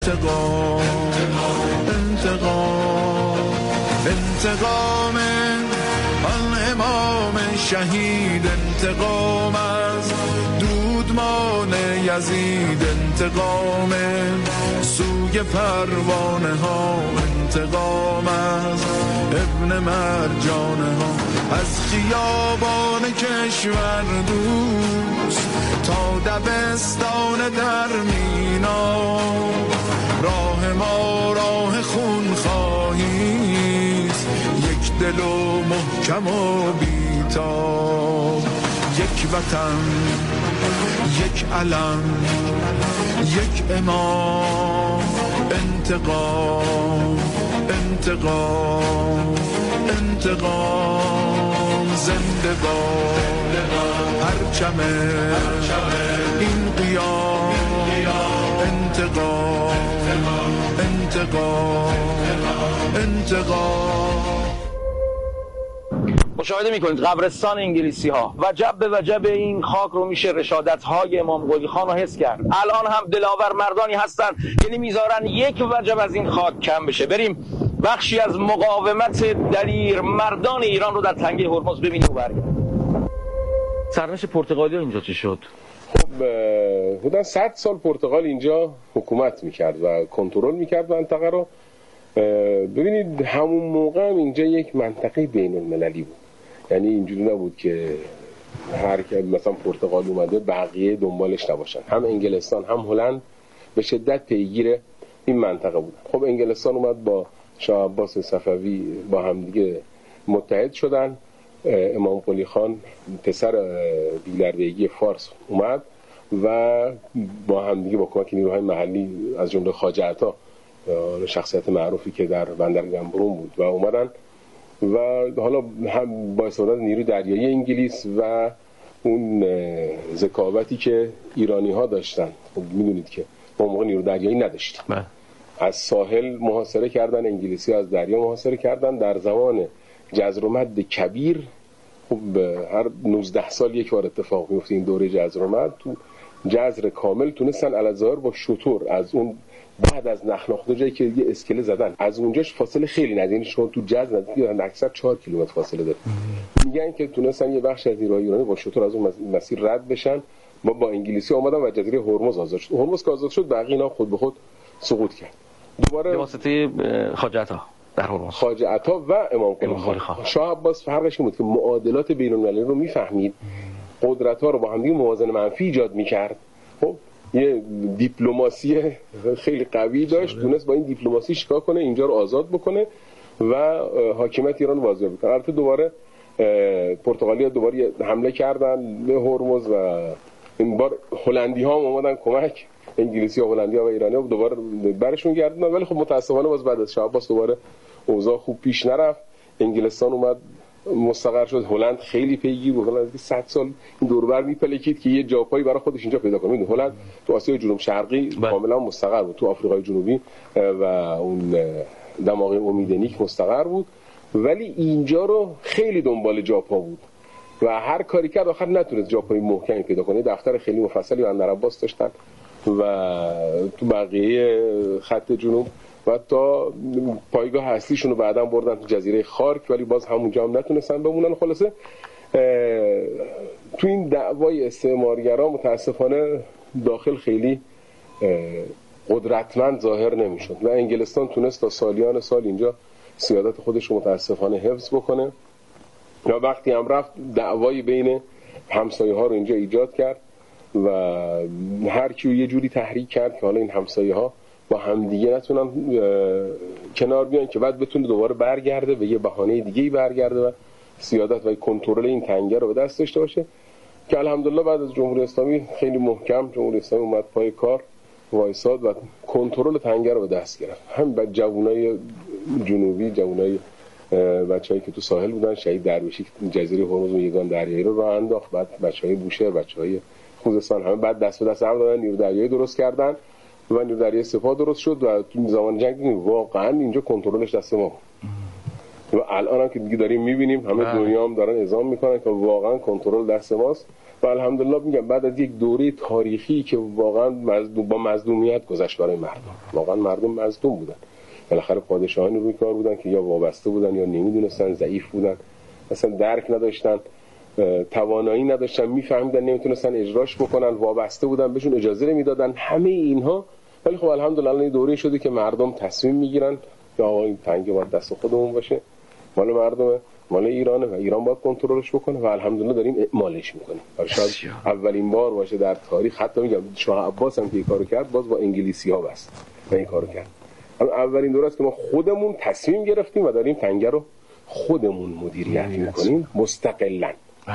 انتقام آن امام شهید، انتقام از دودمان یزید، انتقام سوی پروانه ها، انتقام از ابن مرجانه ها، از خیابان کشور دوست تا دبستان در مینا، راه ما راه خون خواهیست، یک دل و محکم و بیتاب، یک وطن، یک علم، یک امام، انتقام، انتقام، انتقام، زنده باد پرچم این قیام، انتقام، انتقام، انتقام. مشاهده میکنید قبرستان انگلیسی ها وجب به وجب این خاک رو میشه رشادت های امام قلی خان رو حس کرد. الان هم دلاور مردانی هستن یعنی میذارن یک وجب از این خاک کم بشه. بریم بخشی از مقاومت دلیر مردان ایران رو در تنگه هرمز ببینیم و برگردیم. سرنوشت پرتغالی اینجا چی شد؟ خب حدود 100 سال پرتغال اینجا حکومت میکرد و کنترل میکرد منطقه رو. ببینید همون موقع هم اینجا یک منطقه بین المللی بود، یعنی اینجوری نبود که هر که مثلا پرتغال اومده بقیه دنبالش نباشن. هم انگلستان هم هلند به شدت پیگیر این منطقه بود. خب انگلستان اومد با شاه عباس صفوی با همدیگه متحد شدن. امام قلی خان پسر بیلربیگی فارس اومد و با همدیگه با کمک نیروهای محلی از جمله خواجه عطا، شخصیت معروفی که در بندر گنبرون بود، و اومدن و حالا هم با استفاده از نیروی دریایی انگلیس و اون ذکاوتی که ایرانی ها داشتن. خب میدونید که ما موقع نیروی دریایی نداشتیم. از ساحل محاصره کردن انگلیسی، از دریا محاصره کردن. در زمان جزر و مد کبیر، خب هر 19 سال یک بار اتفاق میفته این دوره جزر و مد، تو جزر کامل تونستن الظاهر با شتر از اون بعد از نخناخته جایی که یه اسکله زدن، از اونجاش فاصله خیلی نزدیک، شما تو جزر نزدیک اکثر 4 کیلومتر فاصله داره. میگن که تونستن یه بخش از نیروهای ایرانی با شتر از اون مسیر رد بشن. ما با انگلیسی اومدن و جزیره هرمز آزاد شد. هرمز که آزاد شد بقیه اینا خود به خود سقوط کرد. دوباره به واسطه خواجه عطا در هرمز، خواجه عطا و امام قلی خان. شاه عباس فرقش این بود که معادلات بین المللی رو میفهمید، قدرت‌ها رو با هم دیگه موازنه منفی ایجاد می‌کرد. خب یه دیپلماسی خیلی قوی داشت، تونست با این دیپلماسی شکار کنه، اینجا رو آزاد بکنه و حاکمیت ایران واضح بکنه. البته دوباره پرتغالیا دوباره حمله کردن به هرمز و این بار هلندی ها اومدن کمک، انگلیسی ها، هلندی ها و ایرانی ها دوباره برشون گردوندن. ولی خب متاسفانه باز بعد از شاه عباس دوباره اوضاع خوب پیش نرفت. انگلستان اومد مستقر شد، هلند خیلی پیگیر بود. هلند 100 سال این دور و بر میپلکید که یه جاپایی برای خودش اینجا پیدا کنه. هلند تو آسیای جنوب شرقی کاملا مستقر بود، تو آفریقای جنوبی و اون دماغ امیدنیک مستقر بود، ولی اینجا رو خیلی دنبال جاپا بود و هر کاری کرد آخر نتونست جاپای محکمی پیدا کنه. دفتر خیلی مفصلی بندر عباس داشتن و تو بقیه خط جنوب و تا پایگاه اصلیشون رو بعداً بردن تو جزیره خارک، ولی باز همونجا هم نتونستن بمونن. خلاصه تو این دعوای استعمارگرا متاسفانه داخل خیلی قدرتمند ظاهر نمیشد و انگلستان تونست تا سالیان سال اینجا سیادت خودش رو متاسفانه حفظ بکنه و وقتی هم رفت دعوای بین همسایه ها رو اینجا ایجاد کرد و هر کیو یه جوری تحریک کرد که حالا این همسایه ها با همدیگه نتونن کنار بیان که بعد بتونه دوباره برگرده به یه بهانه دیگه‌ای برگرده و سیادت و کنترل این تنگه رو به دست داشته باشه که الحمدلله بعد از جمهوری اسلامی خیلی محکم جمهوری اسلامی اومد پای کار وایساد و کنترل تنگه رو به دست گرفت. هم بعد جوانای جنوبی، جوانای بچه‌ای که تو ساحل بودن، شهید درویشی جزیره هرمز و یگان دریایی رو راه انداخت، بعد بچه‌های بوشهر، بچه‌های خوزستان همه بعد دست به دست هم دادن، نیرو دریایی درست کردن و نیرو دریایی سپاه درست شد و تو زمان جنگ دیدیم واقعا اینجا کنترلش دست ما بود و الان هم که دیگه داریم می‌بینیم همه دنیا هم دارن اعزام می‌کنن که واقعا کنترل دست ماست و الحمدلله میگم بعد از یک دوره تاریخی که واقعا با مظلومیت گذشت برای مردم، واقعا مردم مظلوم بودن، بالاخره پادشاهان روی کار بودن که یا وابسته بودن یا نمیدونستن، ضعیف بودن، اصلا درک نداشتن، توانایی نداشتن، میفهمیدن نمیتونستن اجراش بکنن، وابسته بودن بهشون، اجازه نمیدادن، همه اینها. ولی خب الحمدلله الان دوره شده که مردم تصمیم میگیرن که آقا این تنگه باید دست خودمون باشه، مال مردمه، مال ایرانه و ایران باید کنترلش بکنه و الحمدلله داریم اعمالش میکنیم. شاید اولین بار باشه در تاریخ، حتی میگم شاه عباس هم که این کارو کرد باز با انگلیسی‌ها بست و این کارو کرد. اولین دوره است که ما خودمون تصمیم گرفتیم و داریم تنگه رو خودمون مدیریت میکنیم مستقلاً.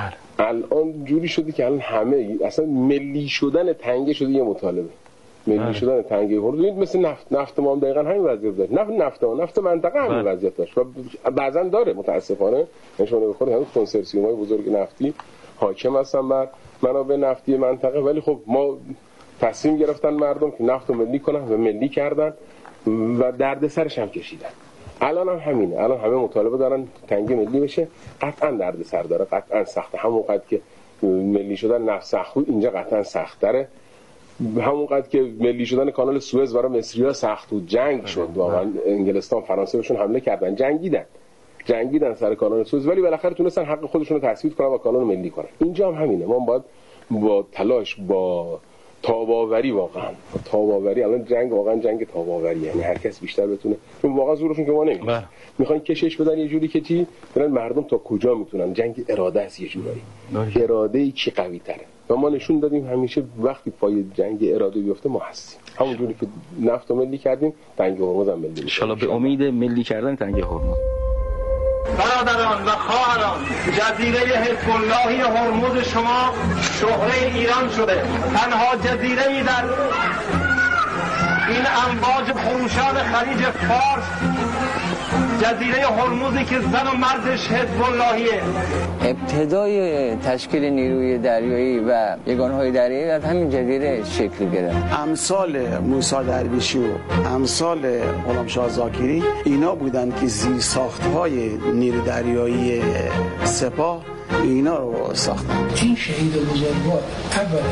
الان جوری شده که الان همه اصلا ملی شدن تنگه شده یه مطالبه. ملی شدن تنگه هرمز مثل نفت ما هم دقیقاً همین وضعیت داشت. نفت منطقه همین وضعیت داشت و بعضن داره متاسفانه. نشونه به خود همین کنسرسیوم‌های بزرگ نفتی حاکم هستن بر منابع نفتی منطقه، ولی خب ما تصمیم گرفتن مردم که نفت رو ملی کنن و ملی کردن و دردسرش هم کشیدن. الان هم همینه، الان همه مطالبه دارن تنگه ملی بشه. قطعا دردسر داره، قطعا سخته، همونقدر که ملی شدن نفت سخت بود اینجا قطعا سخت‌تره، همونقدر که ملی شدن کانال سوئز برای مصری‌ها سخت بود، جنگ شد واقعا، انگلستان فرانسه بهشون حمله کردن، جنگیدن سر کانال سوئز، ولی بالاخره تونستن حق خودشون رو تثبیت کنن و کانال ملی کنن. اینجا هم همینه، ما باید با تلاش، با تاباوری، واقعا تاباوری، الان جنگ واقعا جنگ تاباوری، یعنی هر کس بیشتر بتونه، چون واقعا زورشون که ما نمیشه، میخوان کشش بدن یه جوری که چی برن مردم تا کجا میتونن. جنگ اراده است، یه جورایی اراده کی قوی تره و ما نشون دادیم همیشه وقتی پای جنگ اراده بیفته ما هستیم. همون جوری که نفت ملی کردیم تنگه هرمز هم ملی، ان شاء الله به امید ملی کردن تنگه هرمز. برادران و خواهران، جزیره حزب اللهی هرمز شما شهره ایران شده، تنها جزیره‌ای در این امواج خروشان خلیج فارس، جزیره هرمزی که زن و مردش حزب اللهیه. ابتدای تشکیل نیروی دریایی و یگانهای دریایی از همین جزیره شکل گرفت. امثال موسی درویشی و امثال غلامشاه زاکری اینا بودن که زیرساخت‌های نیروی دریایی سپاه اینا رو ساختن. این شهید بزرگوار اولا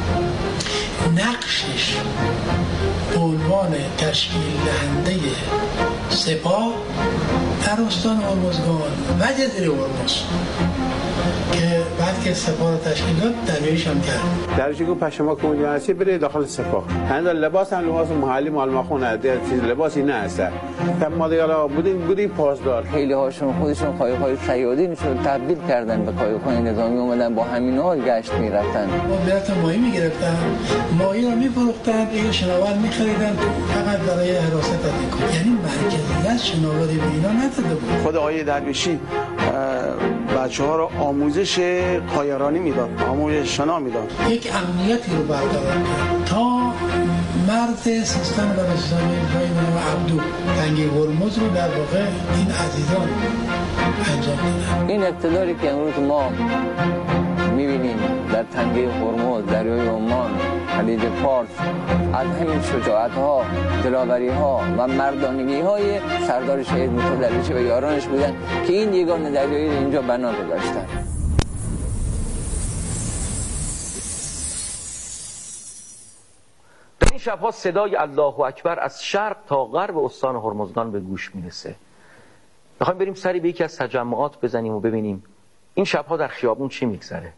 نقشش به عنوان تشکیل دهنده سپاه در استان هرمزگان و جزیره هرمز که بعد که سپاه رو تشکیل داد دریاییش هم کرد. دریاییش گفت پشماک مدیرانسی بره داخل سپاه. هنوز لباس هم لباس محلی مال ما خونه، چیز لباسی نه هست. تا ما دیگه بودیم پاسدار. خیلی هاشون خودشون قایق‌های صیادی رو تبدیل کردن به قایق‌های نظامی، اومدن با همینا گشت می‌رفتن. مدیریت ماهی می‌گرفتن، ماهی رو می‌فروختن، دیگه شناور می‌خریدن فقط برای حراست از این. یعنی مرکزیت شناوری به اینا نداده بود. خود آقای درویشی بچه‌ها رو آموزش قایرانی میداد، آموزش شنا میداد. یک امنیتی رو برقرار کرد تا مرد سیستان بلوچستان های نام عبدو تنگه هرمز رو در واقع این عزیزان انجام دادن. این اقتداری که امروز ما میبینیم در تنگه هرمز، دریای عمان، خلیج فارس، از همین شجاعت‌ها، دلاوری‌ها و مردانگی‌های سردار شهید موسی درویشی و یارانش بودن که این یگان دریایی رو اینجا بنا گذاشتن. در این شب‌ها صدای الله اکبر از شرق تا غرب استان هرمزگان به گوش میرسه. میخوایم بریم سری به یکی از تجمعات بزنیم و ببینیم این شب‌ها در خیابون چی میگذره.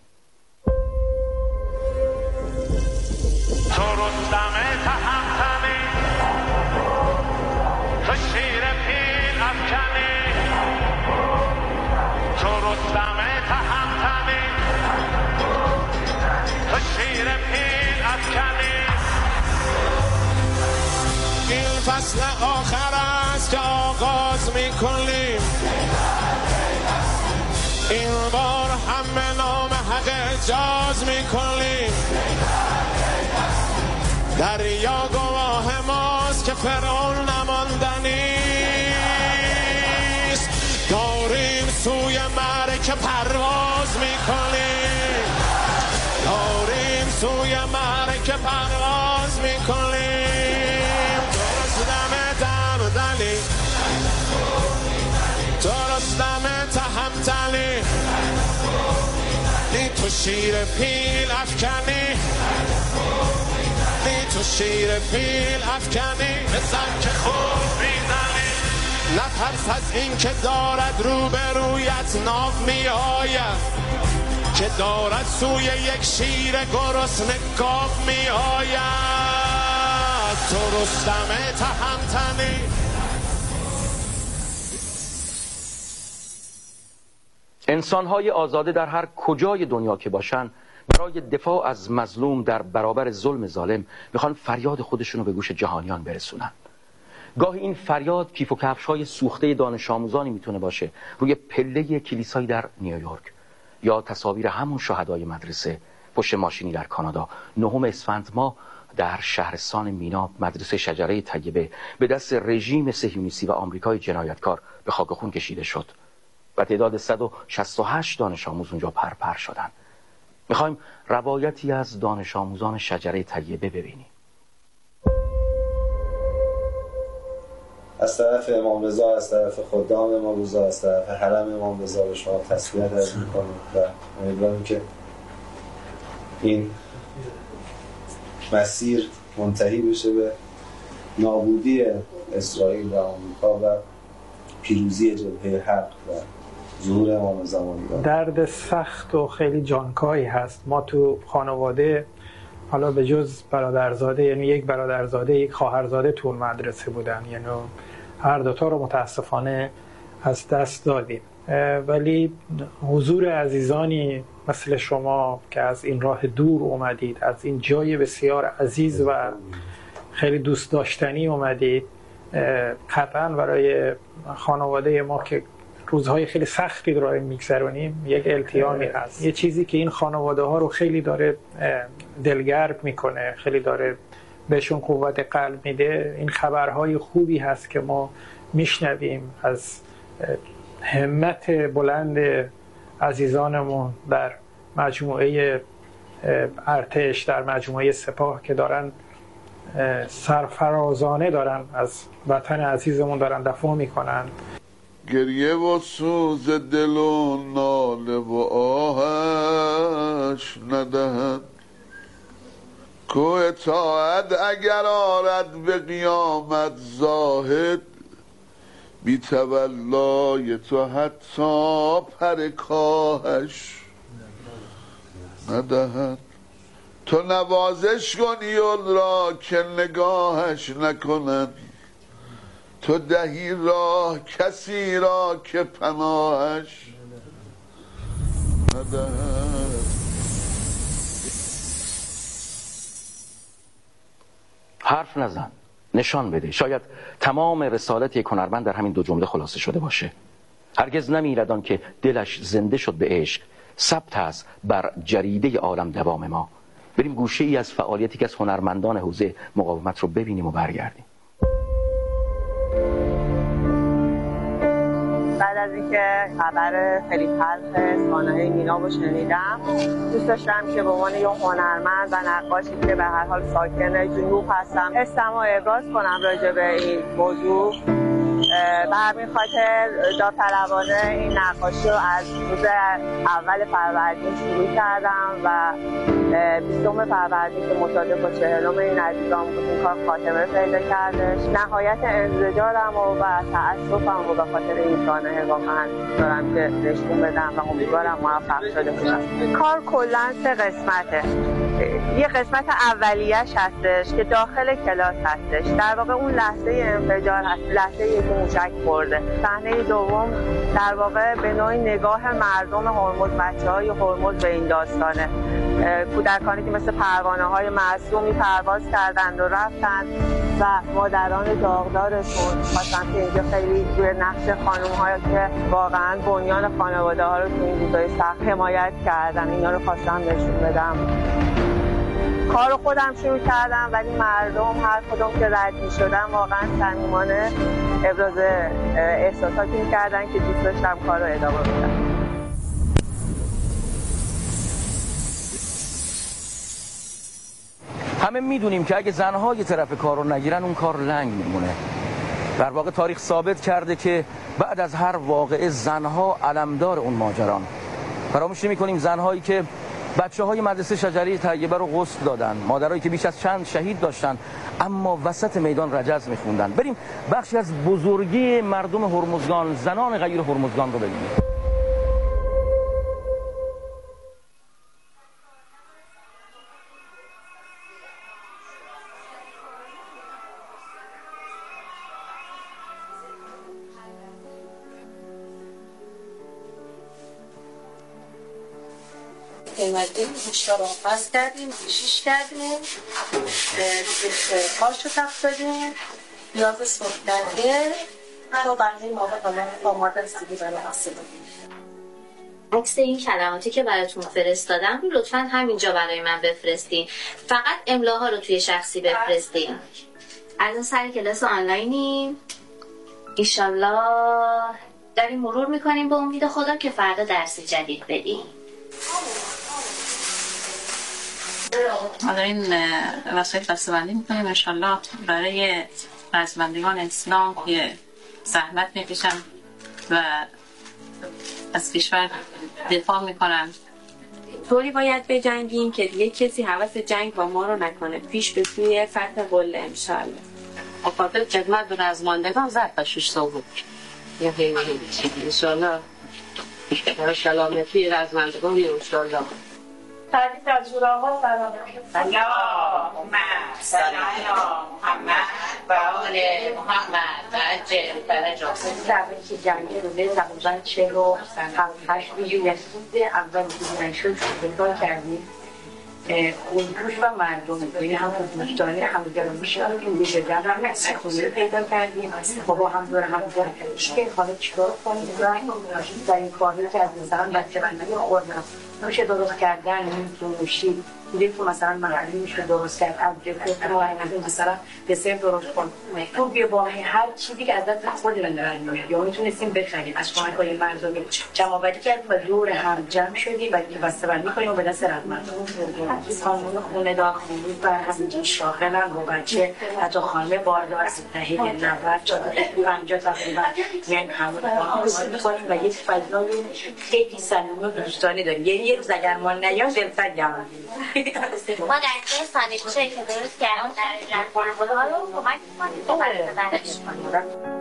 فصل آخر است که آغاز میکنیم، این بار همه نام حق اجاز میکنیم. دریا گواه ماست که فرعون نماندنیست، داریم سوی معرکه پرواز میکنیم، داریم سوی معرکه پرواز میکنیم. درست دم تهمتنی، تو شیر پیل افکنی تو شیر پیل افکنی بزن که خوب میزنی نترس از این که دارد روبرویت ناو می آید که دارد سوی یک شیر گرسنه گاو می آید تو رستم تهمتنی. انسان‌های آزاده در هر کجای دنیا که باشن برای دفاع از مظلوم در برابر ظلم ظالم میخوان فریاد خودشون رو به گوش جهانیان برسونن. گاهی این فریاد کیف و کفش‌های سوخته دانش آموزانی میتونه باشه روی پله کلیسایی در نیویورک، یا تصاویر همون شهدای مدرسه پشت ماشینی در کانادا. 9 اسفند ماه در شهرستان مینا مدرسه شجره طیبه به دست رژیم صهیونیستی و آمریکای جنایتکار به خاک خون کشیده شد و تعداد 168 دانش آموز اونجا پرپر شدن. میخوایم روایتی از دانش آموزان شجره طیبه ببینیم. از طرف امام رضا، از طرف خدام امام رضا، از طرف حرم امام رضا به شما تسلیت عرض می‌کنم و امیدوارم که این مسیر منتهی بشه به نابودی اسرائیل و آمریکا و پیروزی جبهه حق و ظهور امام زمانی. درد سخت و خیلی جانکایی هست. ما تو خانواده حالا به جز برادرزاده، یعنی یک برادرزاده یک خواهرزاده تو مدرسه بودن، یعنی هر دوتا رو متاسفانه از دست دادیم، ولی حضور عزیزانی مثل شما که از این راه دور اومدید، از این جای بسیار عزیز و خیلی دوست داشتنی اومدید، قطعا برای خانواده ما که روزهای خیلی سختی رو میگذرونیم یک التیامی هست. یه چیزی که این خانواده ها رو خیلی داره دلگرم میکنه، خیلی داره بهشون قوت قلب میده، این خبرهای خوبی هست که ما میشنویم از همت بلند عزیزانمون در مجموعه ارتش، در مجموعه سپاه که دارن سرفرازانه دارن از وطن عزیزمون دارن دفاع میکنن. گریه و سوز دل و ناله و آهش ندهد که اطاعت اگر آرد به قیامت زاهد بی تولای تو حتی پر کاهش ندهد. تو نوازش کنی اون را که نگاهش نکنند، تو دهی راه کسی را که پناهش ندهد. حرف نزن، نشان بده. شاید تمام رسالت یک هنرمند در همین 2 جمله خلاصه شده باشه. هرگز نمیرد آن که دلش زنده شد به عشق، ثبت است بر جریده عالم دوام ما. بریم گوشه ای از فعالیتی که از هنرمندان حوزه مقاومت رو ببینیم و برگردیم. بعد از اینکه خبر خیلی تلخ سانحه مینا رو شنیدم، دوست داشتم که به عنوان یک هنرمند و نقاشی که به هر حال ساکن جنوب هستم حسم رو ابراز کنم راجع به این موضوع. به همین خاطر داوطلبانه این نقاشی رو از روز اول فروردین شروع کردم و 20 فروردین که مصادف با 40 این عزیزان این کار خاتمه پیدا کردش. نهایت انزجارم و تأسفم رو به خاطر این سانحه واقعا دارم که نشون بدم و امیدوارم موفق شده باشم. کار کلا 3 قسمته. یه قسمت اولیه‌اش هستش که داخل کلاس هستش، در واقع اون لحظه انفجار هست، لحظه که موشک خورده. صحنه دوم در واقع به نوعی نگاه مردم هرمز، بچه‌های هرمز به این داستانه. کودکانی که مثل پروانه‌های معصومی پرواز کردند و رفتند و مادران داغدارشون خواستن که اینجا خیلی روی نقش خانم‌هایی که واقعاً بنیان خانواده‌ها رو تو این روزهای سخت حمایت کردن، اینا رو خواستم نشون بدم. کارو خودم شروع کردم ولی مردم هر کدوم که رد می‌شدن واقعا صمیمانه ابراز احساساتی می‌کردن که دوست داشتم کارو ادامه بدم. همه میدونیم که اگه زنها یه طرف کار رو نگیرن اون کار لنگ میمونه. در واقع تاریخ ثابت کرده که بعد از هر واقعه زنها علمدار اون ماجران. فراموش نمی‌کنیم زنهایی که بچه‌های مدرسه شجره طیبه رو غسل دادن، مادرایی که بیش از چند شهید داشتن اما وسط میدان رجز می‌خوندن. بریم بخشی از بزرگی مردم هرمزگان، زنان غیر هرمزگان رو ببینیم. اومدیم مشتا رو آغاز کردیم، بیشیش کردیم، پاش رو تخت دادیم، نیاز سرخ کرده رو برای موقع آماده استیدی برای آسیب عکس این کلماتی که براتون فرستادم رو لطفاً همینجا برای من بفرستین. فقط املاها رو توی شخصی بفرستین. الان سر کلاس آنلاینیم. ایشالله داریم مرور میکنیم به امید خدا که فردا درس جدید بدیم. ما داریم وسایل بسته‌بندی میکنیم انشالله برای رزمندگان اسلام که زحمت میکشن و از کشور دفاع میکنن. طوری باید بجنگیم که دیگه کسی حواس جنگ با ما رو نکنه، پیش به سوی فتح قله انشالله. مقابل خدمت به رزمندگان زد و 6 بود یا خیلی انشالله برای سلامتی رزمندگان انشالله. تعریف از جور آقا سلام اللهم صل علی محمد و آل محمد و عجل فرجهم. زبانی که جنگی رو به تقریبا 48 میلیون اول که شد بکار کردیم خونکوش و مردم یعنی هم دوستانه همدیگه رو میشناسیم دیگه در هم خونه پیدا کردیم بابا هم دور هم که حالا چیکار کنیم در این کاری که از مثلا بچه‌بندی خوردم میشه درست کردن این نوشی دیگه که مثلا محلی میشه درست کرد از جفت مثلا دسر درست کن تو بیا با هر چیزی که ازت خودمون داریم یا میتونستیم بخریم از کمک‌های مردمی جمع‌آوری کردیم و دور هم جمع شدیم و بسته‌بندی کنیم و به دست رزمندان خانم خونه داخلی و همینجور شاغلن با بچه حتی خانم باردار از دهه 90 تا 50 تقریبا میایم همون می‌کنیم و یک فضای خیلی صمیمی و دوستانه داریم. یه روز اگر ما نیام دلتنگ جمع ما در این ساندویچی که درست کردیم در خانواده رو کمک می‌کنیم تا برای درش کنیم.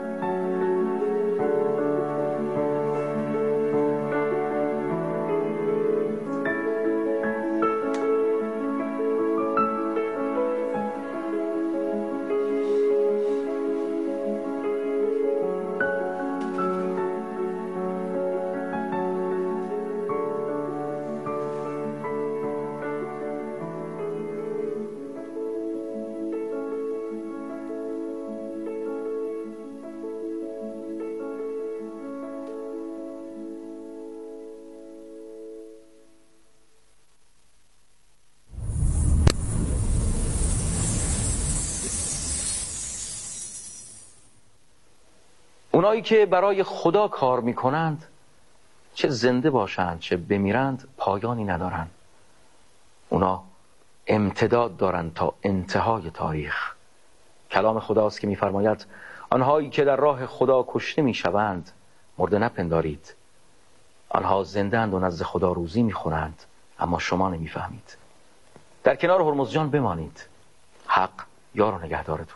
اونایی که برای خدا کار میکنند چه زنده باشند چه بمیرند پایانی ندارند. اونا امتداد دارند تا انتهای تاریخ. کلام خداست که میفرماید آنهایی که در راه خدا کشته میشوند مرده نپندارید. آنها زنده‌اند و نزد خدا روزی میخورند اما شما نمیفهمید. در کنار هرمزجان بمانید. حق یار و نگهدارتون.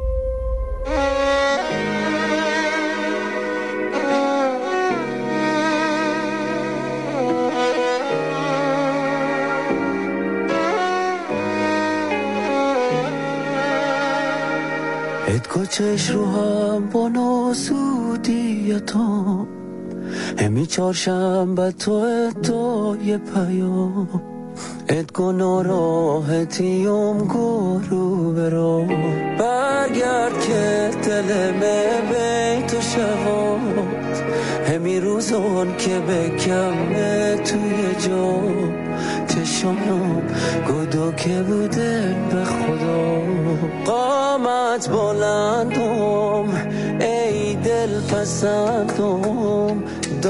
چش رو هم با ناسودیتم همی چهارشنبه تو یه پیام ادگو ناراحتیم گرو برا برگرد که دلمه بیت و شواد همی روزان که بکمه توی جا چشانم گدو که بودن به خدا قامت بلندم ای دل پسندم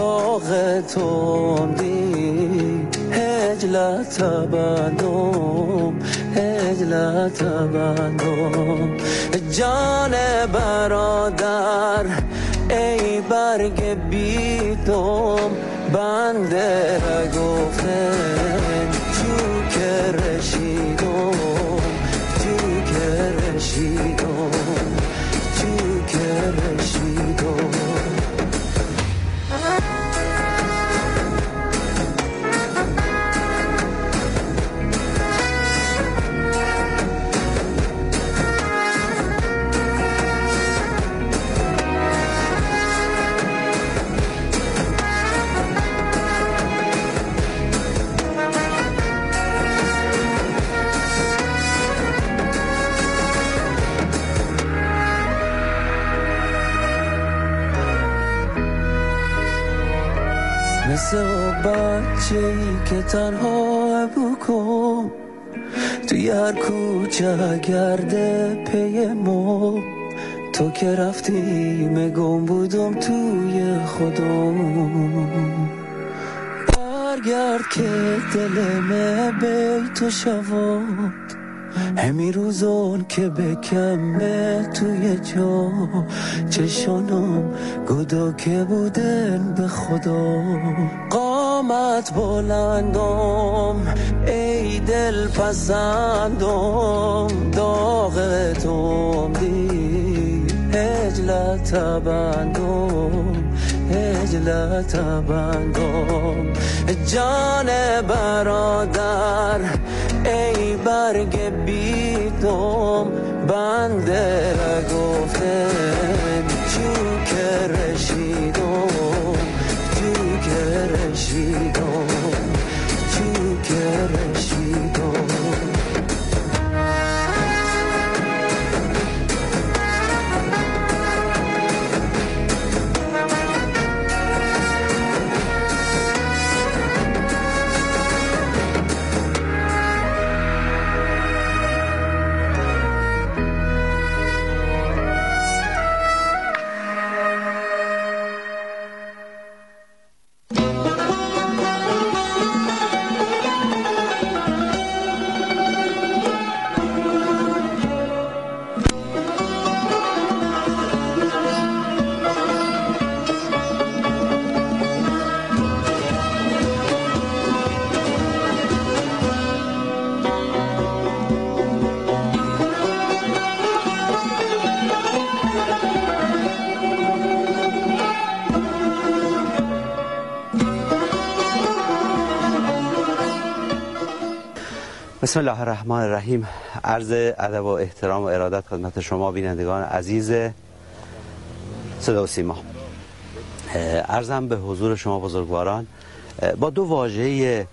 داغتم دی هجلت بندم هجلت بندم جان برادر ای برگ بیدم بنده گفتن مثل بچه‌ای که تنها بکن توی هر کوچه گرده پی ما تو که رفتی مگم بودم توی خودم برگرد که دلمه بی تو شود همی روزان که بکمه توی جا چشانم گدا که بودن به خدا قامت بلندم ای دل پسندم داغتم دی هجلت بندم هجلت بندم جان برادر ای برگ بیدم بنده را گفتن جو که رشیدم جو که رشیدم جو که رشیدم بسم الله الرحمن الرحیم. عرض ادب و احترام و ارادت خدمت شما بینندگان عزیز صدا و سیما. عرضم به حضور شما بزرگواران با دو واژه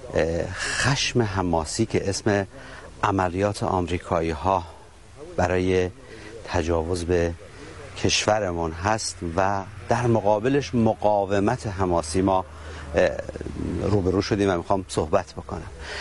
خشم حماسی که اسم عملیات آمریکایی ها برای تجاوز به کشورمون هست و در مقابلش مقاومت حماسی ما روبرو شدیم و میخوام صحبت بکنم.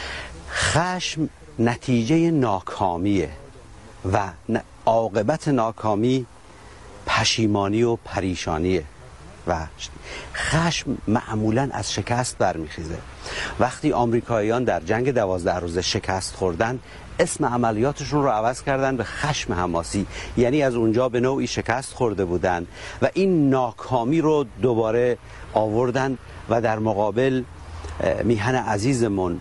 خشم نتیجه ناکامیه و عاقبت ناکامی پشیمانی و پریشانیه و خشم معمولاً از شکست برمیخیزه. وقتی آمریکاییان در جنگ 12 روزه شکست خوردن اسم عملیاتشون رو عوض کردن به خشم حماسی، یعنی از اونجا به نوعی شکست خورده بودن و این ناکامی رو دوباره آوردن و در مقابل میهن عزیزمون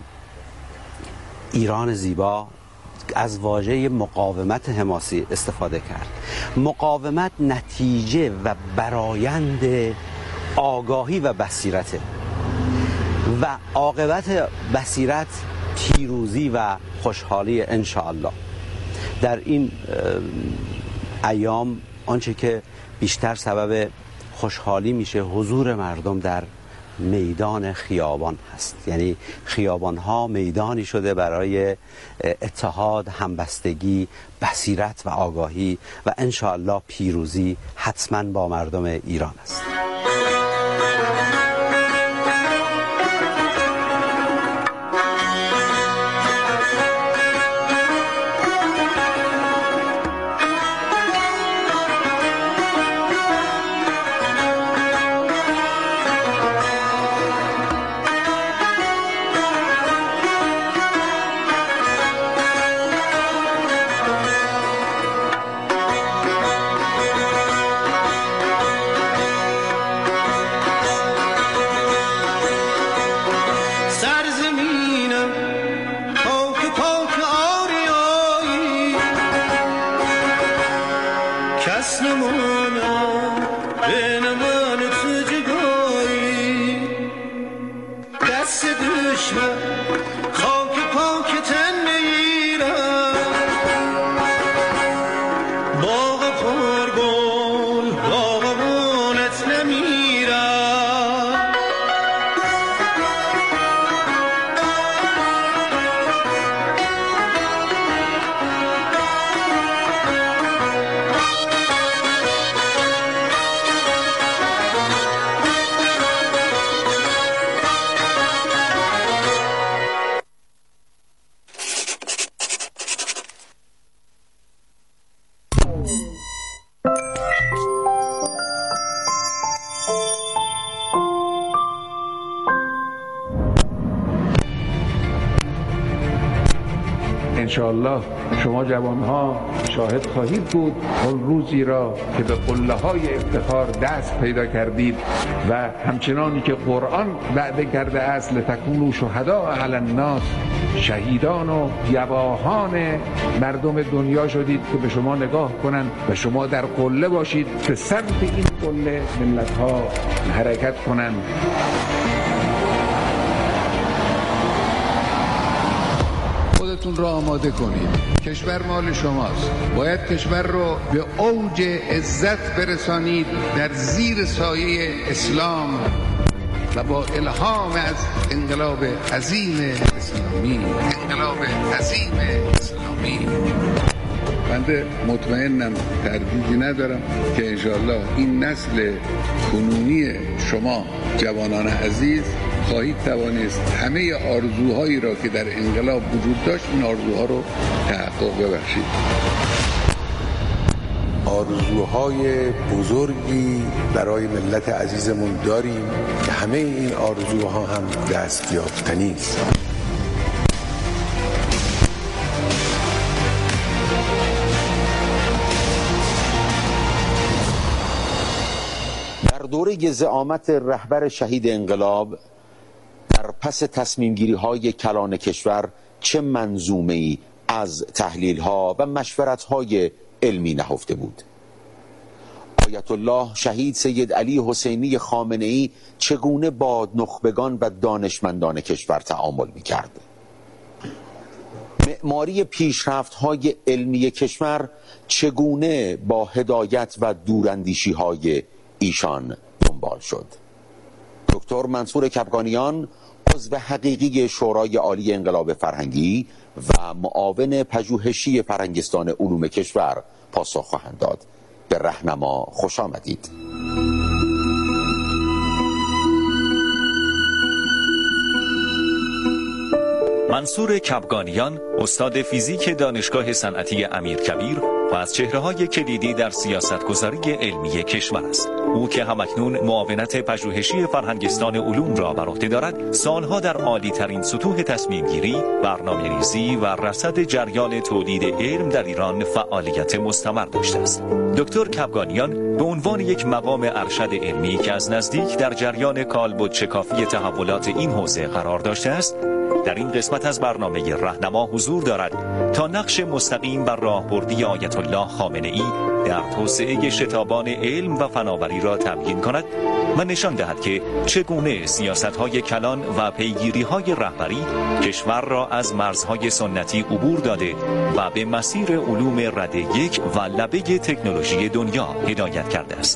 ایران زیبا از واژه مقاومت حماسی استفاده کرد. مقاومت نتیجه و برآیند آگاهی و بصیرته و عاقبت بصیرت پیروزی و خوشحالی انشاءالله. در این ایام آنچه که بیشتر سبب خوشحالی میشه حضور مردم در میدان خیابان هست، یعنی خیابان ها میدانی شده برای اتحاد، همبستگی، بصیرت و آگاهی و انشاءالله پیروزی حتما با مردم ایران است. انشاءالله شما جوانها شاهد خواهید بود اون روزی را که به قله های افتخار دست پیدا کردید و همچنانی که قرآن وعده کرده است لتکونوا شهداء علی الناس، شهیدان و گواهان مردم دنیا شدید که به شما نگاه کنند و شما در قله باشید به سمت این قله ملت ها حرکت کنند. خودتون را آماده کنید، کشور مال شماست، باید کشور رو به اوج عزت برسانید در زیر سایه اسلام و با الهام از انقلاب عظیم اسلامی. بنده مطمئنم، تردیدی ندارم که انشاءالله این نسل کنونی شما جوانان عزیز خواهید توانست همه آرزوهایی را که در انقلاب وجود داشت این آرزوها رو تحقق ببخشید. آرزوهای بزرگی برای ملت عزیزمون داریم که همه این آرزوها هم دستیافتنی است. در دوره زعامت رهبر شهید انقلاب در پس تصمیم گیری های کلان کشور چه منظومه‌ای از تحلیل ها و مشورت های علمی نهفته بود؟ آیت الله شهید سید علی حسینی خامنه‌ای چگونه با نخبگان و دانشمندان کشور تعامل می‌کرد؟ معماری پیشرفت‌های علمی کشور چگونه با هدایت و دوراندیشی‌های ایشان دنبال شد؟ دکتر منصور کبکانیان عضو حقیقی شورای عالی انقلاب فرهنگی و معاون پژوهشی فرهنگستان علوم کشور پاسخ خواهند داد. به راهنما خوش آمدید. منصور کبکانیان استاد فیزیک دانشگاه صنعتی امیرکبیر و از چهره‌های کلیدی در سیاستگذاری علمی کشور است. او که همکنون معاونت پژوهشی فرهنگستان علوم را بر عهده دارد، سالها در عالی‌ترین سطوح تصمیم‌گیری، برنامه‌ریزی و رصد جریان تولید علم در ایران فعالیت مستمر داشته است. دکتر کبکانیان به عنوان یک مقام ارشد علمی که از نزدیک در جریان کالبدشکافی تحولات این حوزه قرار داشته است، در این قسمت از برنامه راهنما حضور دارد تا نقش مستقیم بر راهبردی آیت الله خامنه‌ای در توسعه شتابان علم و فناوری را تبیین کند و نشان دهد که چگونه سیاست‌های کلان و پیگیری‌های رهبری کشور را از مرزهای سنتی عبور داده و به مسیر علوم رده یک و لبه تکنولوژی دنیا هدایت کرده است.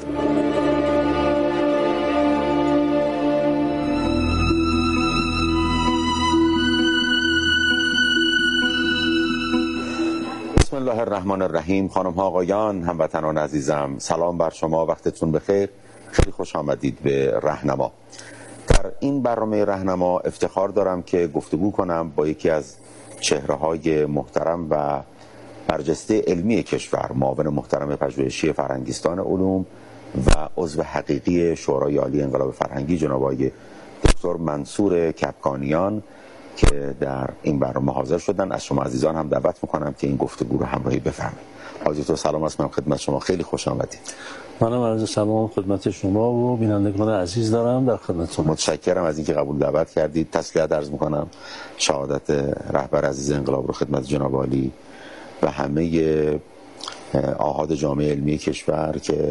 بسم الله الرحمن الرحیم. خانم ها آقایان، هموطنان عزیزم، سلام بر شما، وقتتون بخیر. خیلی خوش آمدید به راهنما. در این برنامه راهنما افتخار دارم که گفتگو کنم با یکی از چهره‌های محترم و برجسته علمی کشور، معاون محترم پژوهشی فرهنگستان علوم و عضو حقیقی شورای عالی انقلاب فرهنگی جناب آقای دکتر منصور کبکانیان که در این برنامه حاضر شدن. از شما عزیزان هم دعوت میکنم که این گفتگو رو همراهی بفرمایید. حاجی تو سلام است، من خدمت شما، خیلی خوش آمدید. منم عرض سلام خدمت شما و بینندگان عزیز دارم در خدمتتون. متشکرم از اینکه قبول دعوت کردید. تسلیت عرض میکنم شهادت رهبر عزیز انقلاب رو خدمت جناب عالی و همه آحاد جامعه علمی کشور که